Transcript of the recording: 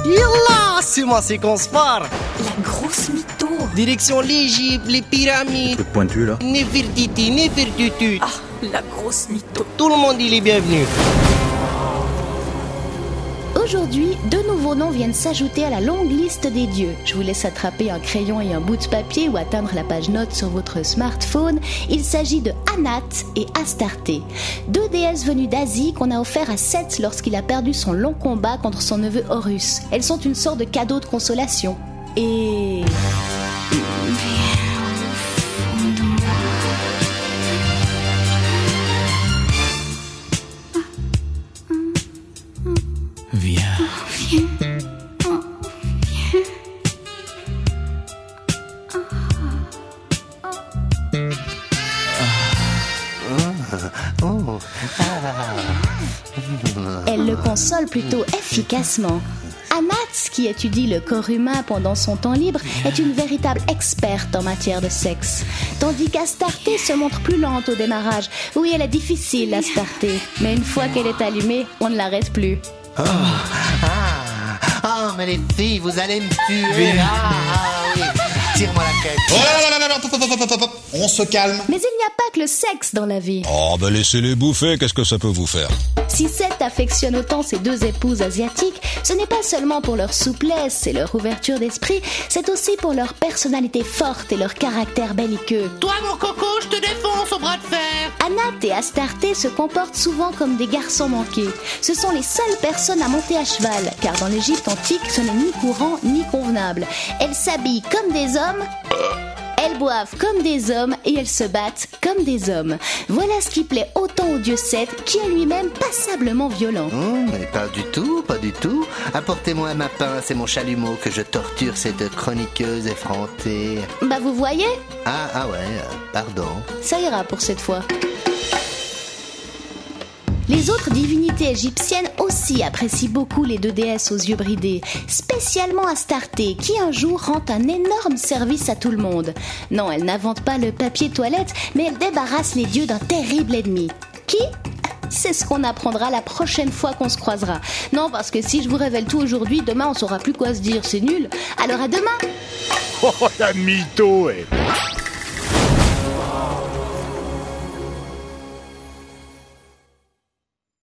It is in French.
Yallah, c'est ma séquence phare. La grosse mytho. Direction l'Égypte, les pyramides. Truc pointu là. Nefertiti. Ah, la grosse mytho. Tout le monde, il est bienvenu. Aujourd'hui, deux nouveaux noms viennent s'ajouter à la longue liste des dieux. Je vous laisse attraper un crayon et un bout de papier ou atteindre la page notes sur votre smartphone. Il s'agit de Anat et Astarté, deux déesses venues d'Asie qu'on a offert à Seth lorsqu'il a perdu son long combat contre son neveu Horus. Elles sont une sorte de cadeau de consolation. Et... Viens. Elle le console plutôt efficacement. Anat, qui étudie le corps humain pendant son temps libre, est une véritable experte en matière de sexe. Tandis qu'Astarté se montre plus lente au démarrage. Oui, elle est difficile, Astarté. Mais une fois qu'elle est allumée, on ne l'arrête plus. Mais les filles, vous allez me tuer. Oui. Tire-moi la quête. Oh là là là, on se calme. Mais il n'y a pas que le sexe dans la vie. Oh, ben laissez-les bouffer, qu'est-ce que ça peut vous faire? Si Seth affectionne autant ses deux épouses asiatiques, ce n'est pas seulement pour leur souplesse et leur ouverture d'esprit, c'est aussi pour leur personnalité forte et leur caractère belliqueux. Toi, mon coco, je te défonce au bras de fer. Anat et Astarté se comportent souvent comme des garçons manqués. Ce sont les seules personnes à monter à cheval, car dans l'Égypte antique, ce n'est ni courant ni convenable. Elles s'habillent comme des hommes, elles boivent comme des hommes et elles se battent comme des hommes. Voilà ce qui plaît autant au dieu Seth, qui est lui-même passablement violent. Mais pas du tout, pas du tout. Apportez-moi ma pince et mon chalumeau que je torture ces deux chroniqueuses effrontées. Bah vous voyez ? Ah ouais, pardon. Ça ira pour cette fois. Les autres divinités égyptiennes aussi apprécient beaucoup les deux déesses aux yeux bridés, spécialement Astarté, qui un jour rend un énorme service à tout le monde. Non, elle n'invente pas le papier toilette, mais elle débarrasse les dieux d'un terrible ennemi. Qui ? C'est ce qu'on apprendra la prochaine fois qu'on se croisera. Non, parce que si je vous révèle tout aujourd'hui, demain on saura plus quoi se dire, c'est nul. Alors à demain. Oh la mytho,